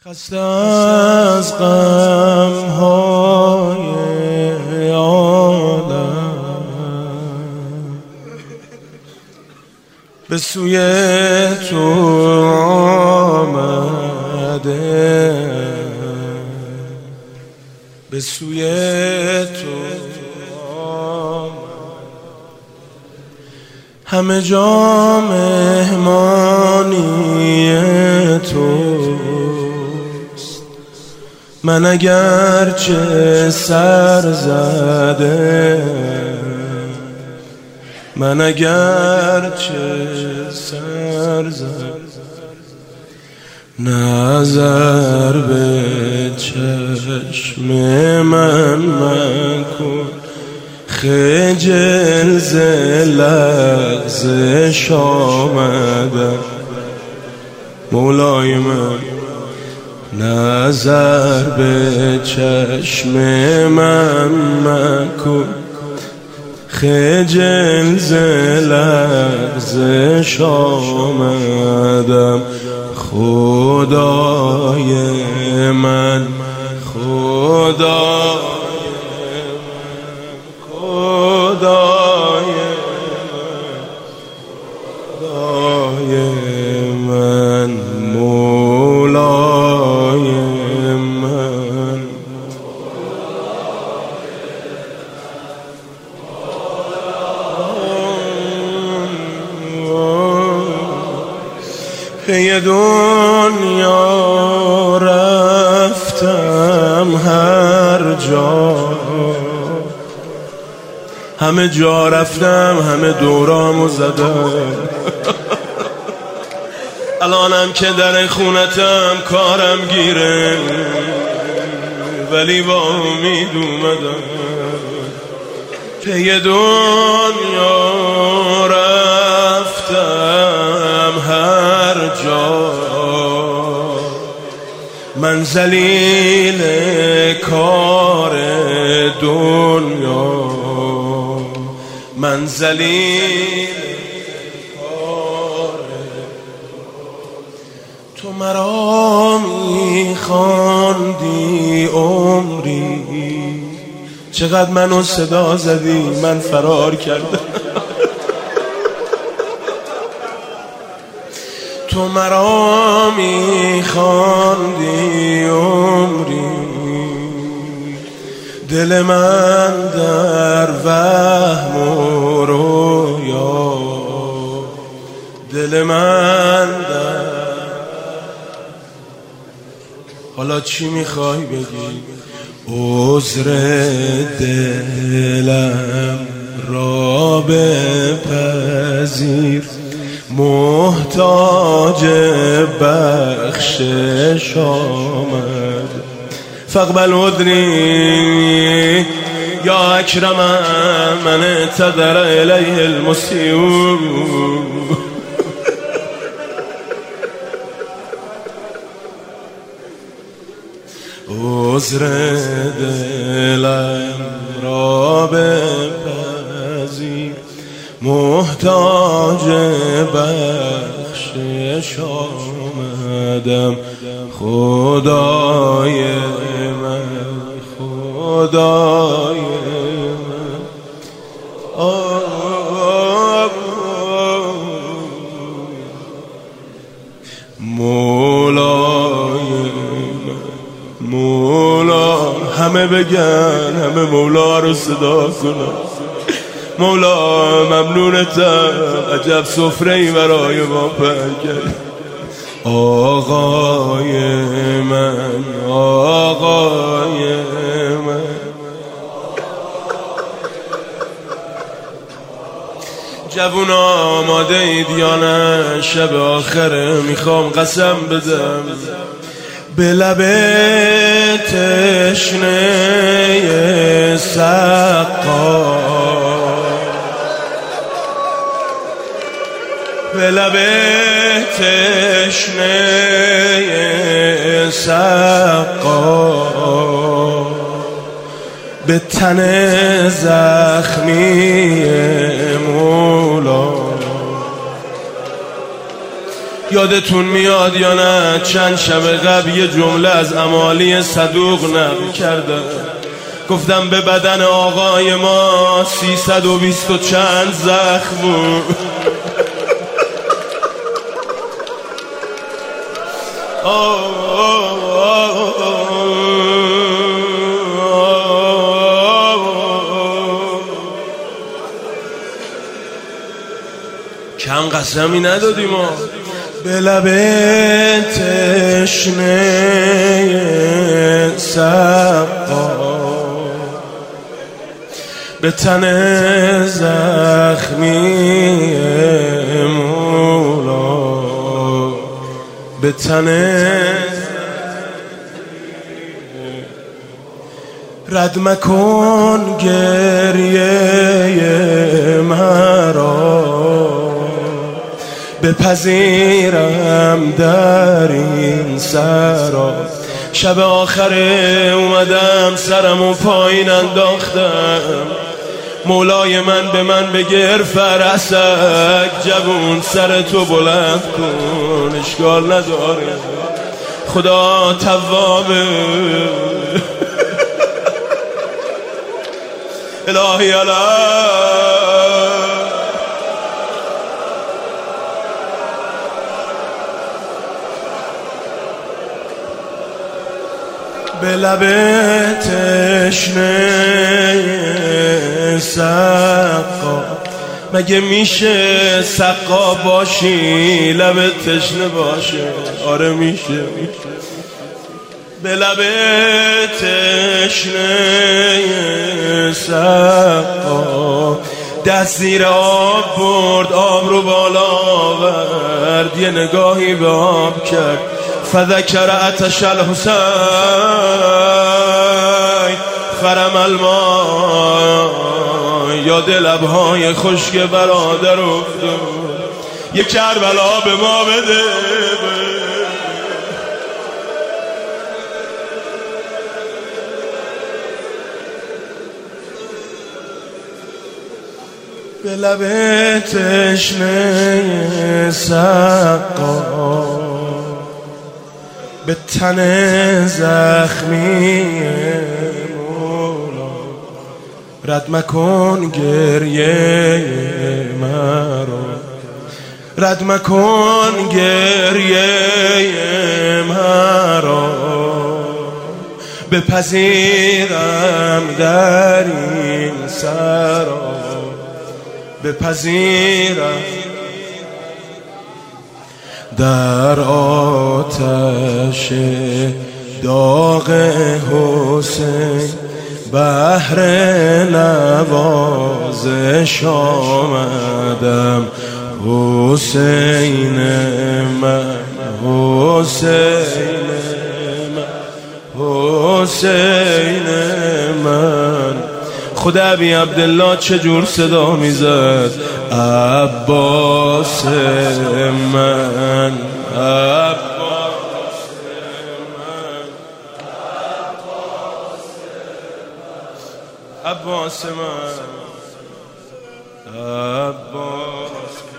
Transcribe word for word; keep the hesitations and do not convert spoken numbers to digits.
خسته از غم های عالم به سوی تو آمده، به سوی تو آمده. همه جا مهمانی توست، من اگرچه سر زده، من اگرچه سر زده، نظر به چشم من مکن، خجل ز لغزش آمدم. مولای من نظر به چشم من مکن، خجل ز لغزش آمدم. خدای من، خدای من، خدای من، مولای من. پی دنیا رفتم هر جا، همه جا رفتم، همه دورامو زدم. الانم که در خونتم کارم گیره، ولی با امید اومدم. پی دنیا رفتم هر جا، من ذلیل کار دنیا، من ذلیل کار. تو مرا میخواندی عمری، چقدر منو صدا زدی، من فرار کردم. تو مرا میخواندی عمری، دل من در وهم و رویا، دل من در. حالا چی میخوای بگی؟ عذر دلم را بپذیر، محتاج بخشش آمد. فاقبل عذری یا اکرم من اعتذر الیه المسیء. عذر دلم را بپذیر، محتاج بخشش آمدم. خدای من، خدای من، مولای من، مولا. همه بگن، همه مولا رو صدا کنن. مولا ممنونتم، عجب سفره‌ای برای ما پهن کرد. آقای من، آقای من. جوون آماده اید یا نه؟ شب آخره میخوام قسم بدم به لب تشنه سقا، به لب تشنه سقا، به تن زخمی مولا، یادتون میاد یا نه چند شب قبل یه جمله از امالی صدوق نقل کردم، گفتم به بدن آقای ما سیصد و بیست و چند زخم بود. کم قسمی ندادیم ما به لب تشنه سقا، به تن زخمی مولا، به تن رد مکن گریه مرا، بپذیرم در این سرا. شب آخره اومدم سرمو پایین انداختم، مولای من به من بگر فرسک، جوون سر تو بلند کن اشکال نداره خدا توابه. الهی الهی به لب تشنه سقا، مگه میشه سقا باشی لب تشنه باشه؟ آره میشه, میشه. به لب تشنه سقا دست زیر آب برد، آب رو بالا آورد، یه نگاهی به آب کرد، فذکر عطش الحسین فرم الماء، یاد لبهای خشک برادر افتاد، یک کربلا به ما بده. به لب تشنه سقا، به تن زخمی مولا، رد مکن گریه مرا، رد مکن گریه مرا، بپذیرم در این سرا، بپذیرم در آتش داغ حسین، بهر نوازش آمدم، حسین من حسین من حسین من. خود ابی عبدالله چجور صدا میزد؟ عباس من عباس من عباس من عباس